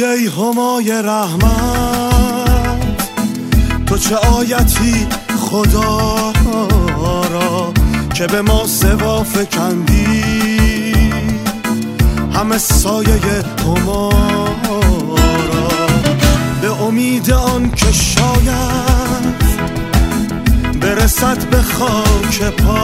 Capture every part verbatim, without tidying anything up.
ای همای رحمت، تو چه آیتی خدا را که به ما سوا فکندی، همه سایه هما را به امید آن که شاید برسد به خاک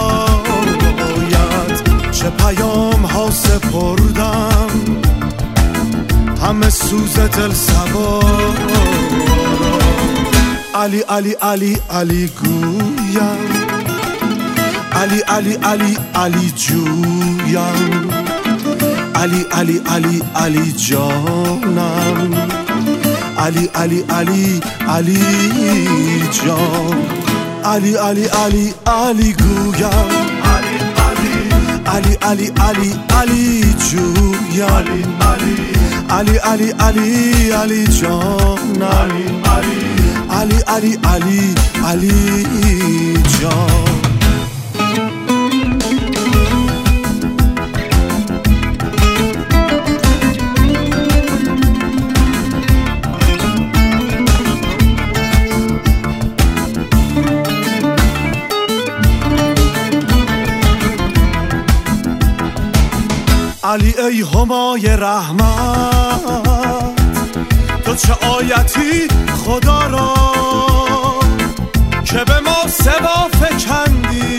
پایت. چه پیام ها سپردم همه سوز دل سوار را. علی علی علی علی گویم، علی علی علی علی جویم، علی علی علی علی جانم، علی علی علی علی جان، علی علی علی علی گویم، علی علی علی علی جویم، علی علی علی علی جانم، علی علی علی علی جان. علی ای همای رحمت، تو چه آیتی خدا را که به ما سوا فکندی،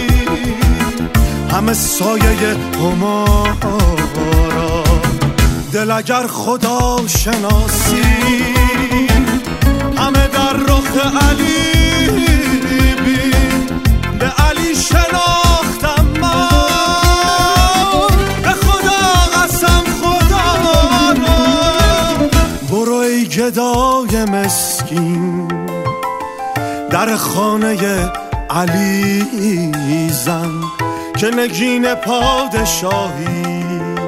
همه سایه هما را. دل اگر خدا شناسی همه در رخ علی بین، به علی شناختم من، برو ای گدای مسکین در خانه علی زن، که نگین پادشاهی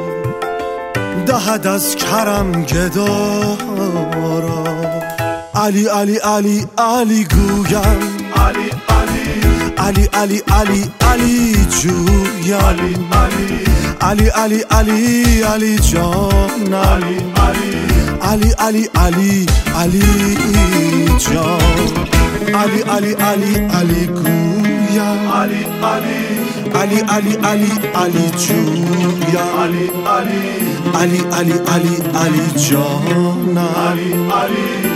دهد از کرم گدا را. علی علی علی علی گویم، علی علی علی علی علی جویم، علی علی علی علی جانم، علی علی علی علی جان، علی علی علی علی گویم، علی علی علی علی علی جویم، علی علی علی علی علی جانم،